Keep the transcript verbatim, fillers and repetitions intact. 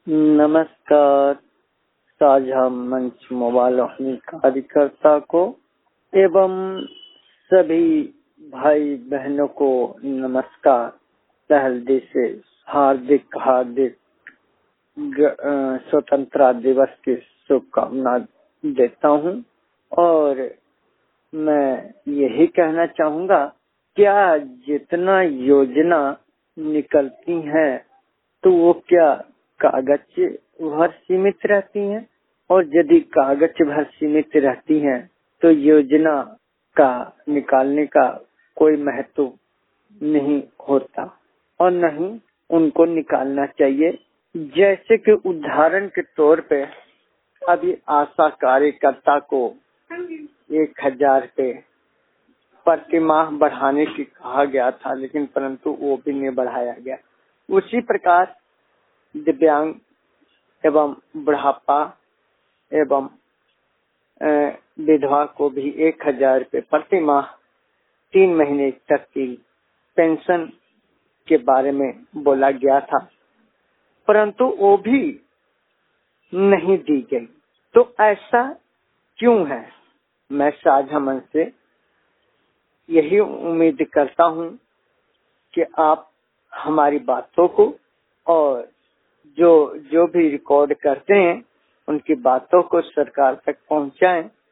नमस्कार साझा मंच मोबाइल वाहिनी कार्यकर्ता को एवं सभी भाई बहनों को नमस्कार। पहल दिल से हार्दिक हार्दिक स्वतंत्रता दिवस की शुभकामना देता हूँ और मैं यही कहना चाहूँगा, क्या जितना योजना निकलती हैं तो वो क्या कागज भर सीमित रहती हैं, और यदि कागज भर सीमित रहती हैं तो योजना का निकालने का कोई महत्व नहीं होता और नहीं उनको निकालना चाहिए। जैसे कि उदाहरण के तौर पे अभी आशा कार्यकर्ता को एक हजार रुपये प्रति माह बढ़ाने की कहा गया था, लेकिन परंतु वो भी नहीं बढ़ाया गया। उसी प्रकार दिव्यांग एवं बुढ़ापा एवं विधवा को भी एक हजार रुपये प्रति माह तीन महीने तक की पेंशन के बारे में बोला गया था, परंतु वो भी नहीं दी गई। तो ऐसा क्यों है? मैं साझा मंच से यही उम्मीद करता हूँ कि आप हमारी बातों को और जो जो भी रिकॉर्ड करते हैं उनकी बातों को सरकार तक पहुंचाएं